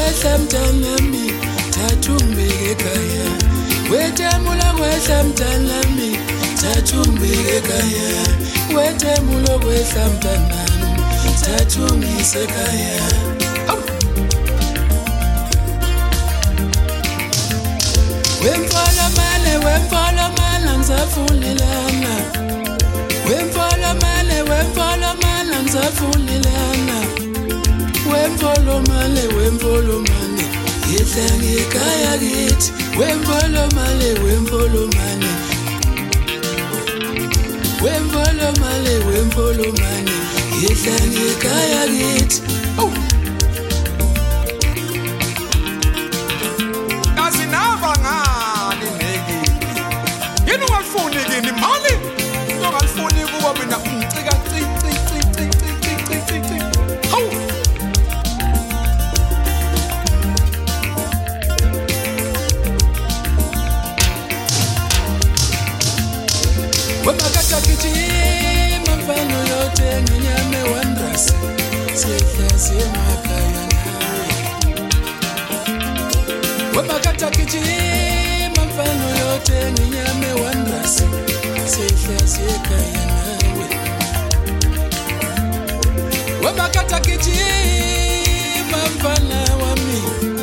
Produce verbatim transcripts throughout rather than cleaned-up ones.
kwehla mntanami thatha ungibeke ekhaya wetemulo kwehla mntanami thatha ungibeke ekhaya wetemulo kwehla mntanami thatha ungise ekhaya wemfolo male wemfolo mala ngizafulelana wemfolo male wemfolo mala ngizafulelana wemfolo male wemfolo male yehla ngekhaya kithi wemfolo male wemfolo male wemfolo male wemfolo male yehla ngekhaya kithi asinava ngani neki yini ungafuni kini mali ungafuni kuba mina ungicika cici cici cici cici cici hawu wemakacha kichima mfano yote ngenyame wandrasi sehlasi emakhaya nawe wemakacha kichima mfano yote ngenyame wandrasi sehlasi ekhaya nawe wemakacha kichima mfana wami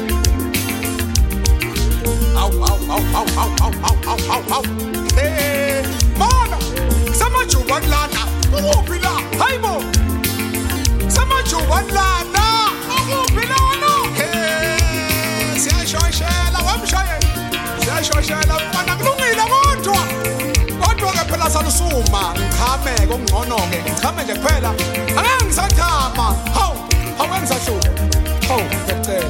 au au au au au au au au au eh mana samajuba lana ukuphi la hayibo samajuba lana ukuphi lana eh siyashoshela wamshayela siyashoshela mfana kulungile kodwa kodwa ke phela salusuma ngichame kokungcono ke ngichame nje kuphela angeke ngisathama hawu hawu ngisashuka hawu ngiyacela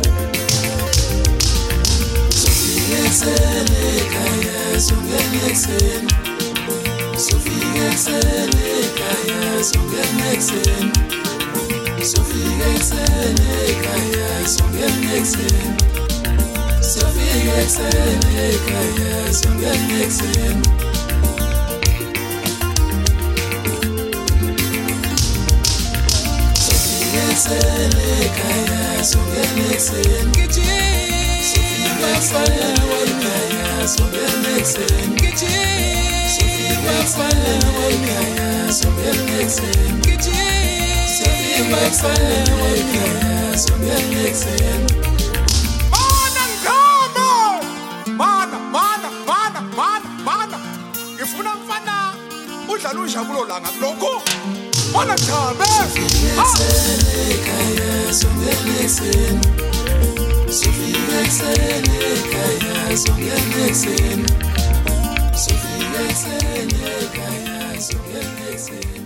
Sofika ekhaya songena ekseni Sofika ekhaya songena ekseni Sofika ekhaya songena ekseni Sofika ekhaya songena ekseni Sofika ekhaya songena ekseni Mafala wanyaya songena ekseni kichi mafala wanyaya songena ekseni kichi mafala wanyaya songena ekseni mana ngama mana mana mana mana mana ngifuna mfana udlala unjabulo langa lokho mana chabe ekhaya songena ekseni Sofika ekhaya songena ekseni Sofika ekhaya songena ekseni